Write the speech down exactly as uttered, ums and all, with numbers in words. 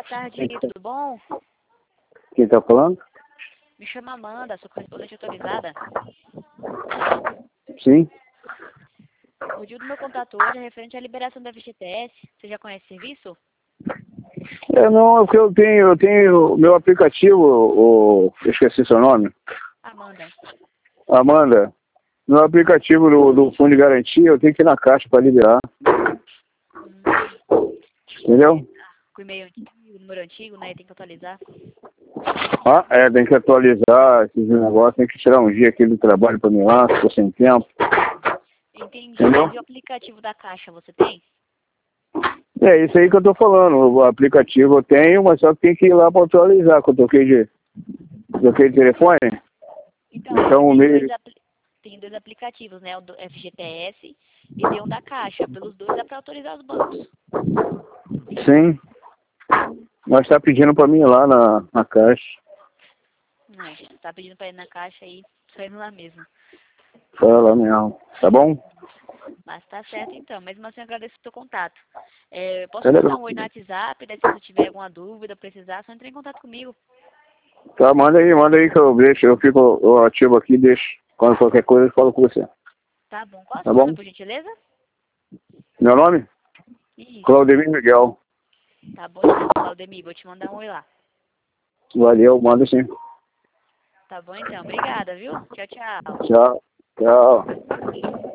Boa tarde, tudo bom? Quem tá falando? Me chamo Amanda, sou correspondente autorizada. Sim. O motivo do meu contato hoje é referente à liberação da F G T S. Você já conhece o serviço? É, não, é porque eu tenho, eu tenho o meu aplicativo, o, eu esqueci seu nome. Amanda. Amanda, no aplicativo do, do Fundo de Garantia, eu tenho que ir na caixa para liberar. Hum, Entendeu? com o e-mail antigo, o número antigo, né? Tem que atualizar. Ah, é, tem que atualizar esses negócios, tem que tirar um dia aqui do trabalho para mim lá, se for sem tempo. Entendi. Entendeu? Mas e o aplicativo da Caixa, você tem? É isso aí que eu tô falando. O aplicativo eu tenho, mas só que tem que ir lá para atualizar, que eu toquei de, toquei de telefone. Então, Então o tem dois, meio. apli tem dois aplicativos, né? O do F G T S e tem um da Caixa. Pelos dois dá para autorizar os bancos. Sim. Mas tá pedindo para mim ir lá na, na caixa. É, tá pedindo para ir na Caixa aí, só indo lá mesmo. Tá lá mesmo. Tá bom? Mas tá certo então, mesmo assim eu agradeço o seu contato. É, eu posso Tá mandar legal. um oi no WhatsApp, né, se você tiver alguma dúvida, precisar, só entre em contato comigo. Tá, manda aí, manda aí que eu deixo, eu fico eu ativo aqui, deixo. Quando qualquer coisa eu falo com você. Tá bom. Qual é o Tá seu nome, bom? por gentileza? Meu nome? Isso. Claudemir Miguel. Tá bom então, Claudemir, vou te mandar um oi lá. Valeu, manda sim. Tá bom então, obrigada, viu? Tchau, tchau. Tchau. Tchau.